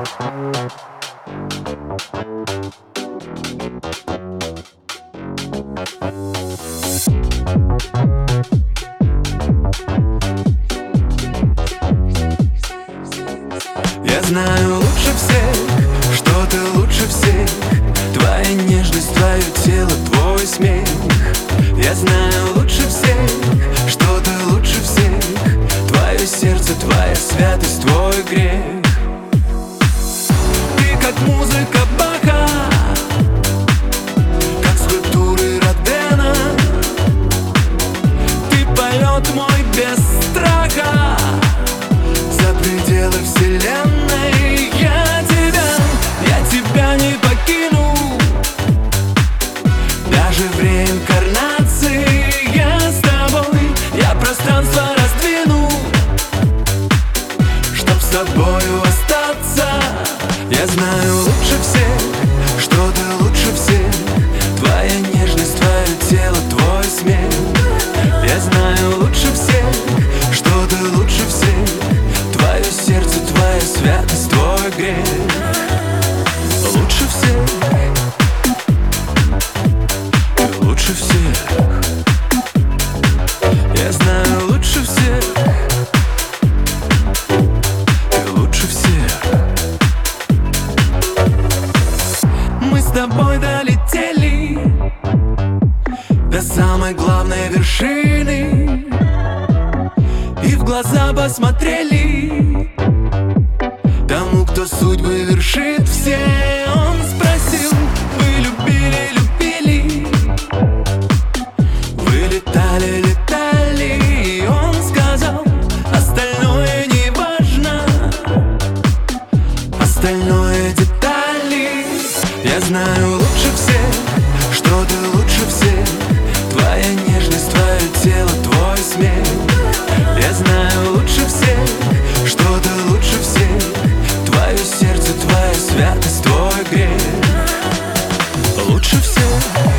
Я знаю лучше всех, что ты лучше всех. Твоя нежность, твое тело, твой смех. Я знаю лучше всех, что ты лучше всех. Твое сердце, твоя святость, твой грех. Ты как музыка Баха, как скульптуры Родена. Ты полет мой без страха за пределы вселенной. Я тебя не покину, даже в реинкарнации. Я с тобой, я пространство раздвину, чтоб с тобою остаться. Я знаю лучше всех, что ты лучше всех. Твоя нежность, твое тело, твой смех. Я знаю лучше всех, что ты лучше всех. Твое сердце, твоя святость, твой грех. Лучше всех, ты лучше всех. Я знаю лучше всех, ты лучше всех. Мы с тобой долетели до самой главной вершины и в глаза посмотрели тому, кто судьбы вершит все. Он спросил: вы любили, любили? Вы летали, летали? И он сказал: остальное не важно, остальное детали. Я знаю лучше всех, что ты лучше всех. Твоя нежность, твое тело, твой смех. Я знаю лучше всех, что ты лучше всех. Твое сердце, твоя святость, твой грех. Лучше всех.